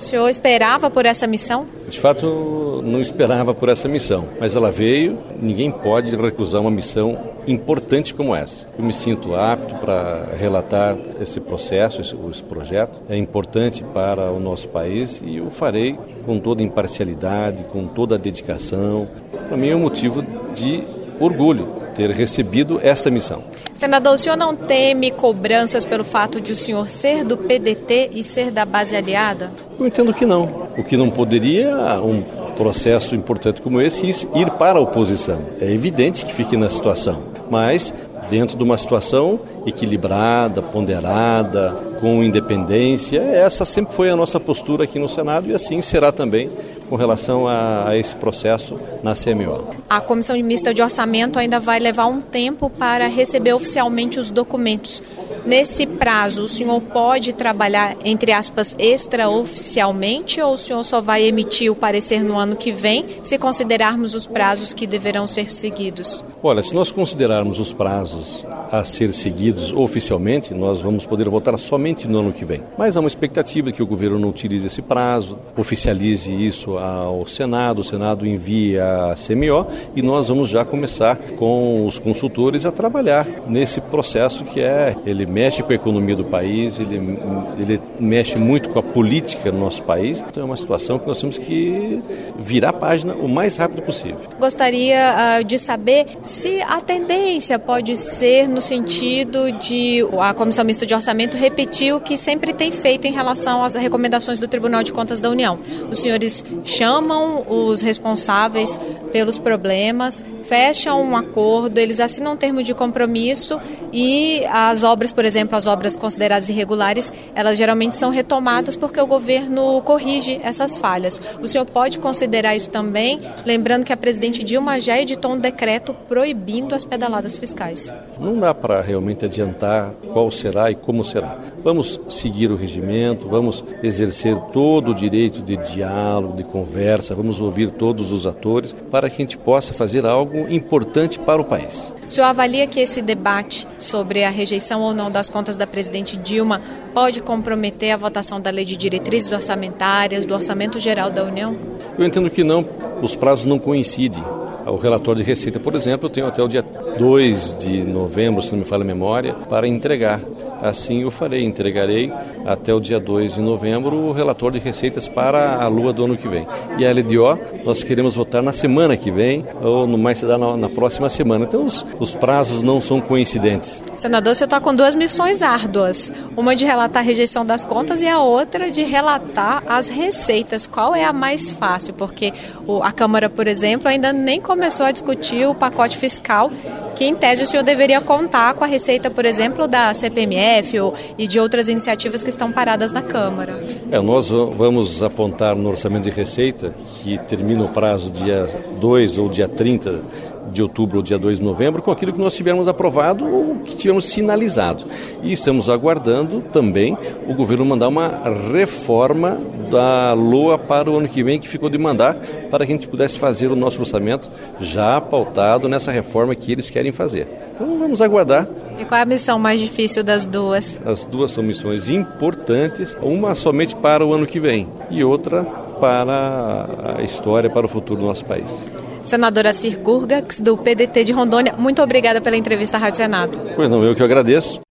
senhor esperava por essa missão? De fato, não esperava por essa missão, mas ela veio. Ninguém pode recusar uma missão importante como essa. Eu me sinto apto para relatar esse processo, esse projeto. É importante para o nosso país e eu farei com toda imparcialidade, com toda a dedicação. Para mim é um motivo de orgulho ter recebido esta missão. Senador, o senhor não teme cobranças pelo fato de o senhor ser do PDT e ser da base aliada? Eu entendo que não. O que não poderia, um processo importante como esse, ir para a oposição. É evidente que fique na situação, mas dentro de uma situação equilibrada, ponderada, com independência. Essa sempre foi a nossa postura aqui no Senado e assim será também com relação a esse processo na CMO. A Comissão Mista de Orçamento ainda vai levar um tempo para receber oficialmente os documentos. Nesse prazo, o senhor pode trabalhar, entre aspas, extraoficialmente ou o senhor só vai emitir o parecer no ano que vem, se considerarmos os prazos que deverão ser seguidos? Olha, se nós considerarmos os prazos a ser seguidos oficialmente, nós vamos poder votar somente no ano que vem. Mas há uma expectativa de que o governo não utilize esse prazo, oficialize isso ao Senado, o Senado envie a CMO e nós vamos já começar com os consultores a trabalhar nesse processo que ele mexe com a economia do país, ele mexe muito com a política do nosso país. Então é uma situação que nós temos que virar a página o mais rápido possível. Gostaria de saber se a tendência pode ser no sentido de a Comissão Mista de Orçamento repetir o que sempre tem feito em relação às recomendações do Tribunal de Contas da União. Os senhores chamam os responsáveis pelos problemas, fecham um acordo, eles assinam um termo de compromisso e as obras, por exemplo, as obras consideradas irregulares, elas geralmente são retomadas porque o governo corrige essas falhas. O senhor pode considerar isso também, lembrando que a presidente Dilma já editou um decreto proibindo as pedaladas fiscais. Não dá para realmente adiantar qual será e como será. Vamos seguir o regimento, vamos exercer todo o direito de diálogo, de conversa, vamos ouvir todos os atores para que a gente possa fazer algo importante para o país. O senhor avalia que esse debate sobre a rejeição ou não das contas da presidente Dilma pode comprometer a votação da Lei de Diretrizes Orçamentárias, do Orçamento Geral da União? Eu entendo que não, os prazos não coincidem. O relatório de receita, por exemplo, eu tenho até o dia 2 de novembro, se não me falha a memória, para entregar. Assim eu farei, entregarei até o dia 2 de novembro o relatório de receitas para a lua do ano que vem. E a LDO nós queremos votar na semana que vem, ou no mais se dá na próxima semana. Então os prazos não são coincidentes. Senador, o senhor está com duas missões árduas. Uma de relatar a rejeição das contas e a outra de relatar as receitas. Qual é a mais fácil? Porque a Câmara, por exemplo, ainda nem começou a discutir o pacote fiscal, que em tese o senhor deveria contar com a receita, por exemplo, da CPMF e de outras iniciativas que estão paradas na Câmara. Nós vamos apontar no orçamento de receita, que termina o prazo dia 2 ou dia 30 de outubro ou dia 2 de novembro, com aquilo que nós tivermos aprovado ou que tivermos sinalizado. E estamos aguardando também o governo mandar uma reforma da LOA para o ano que vem, que ficou de mandar, para que a gente pudesse fazer o nosso orçamento já pautado nessa reforma que eles querem fazer. Então vamos aguardar. E qual é a missão mais difícil das duas? As duas são missões importantes, uma somente para o ano que vem e outra para a história, para o futuro do nosso país. Senadora Cir Gurgax, do PDT de Rondônia, muito obrigada pela entrevista à Rádio Senado. Pois não, eu que agradeço.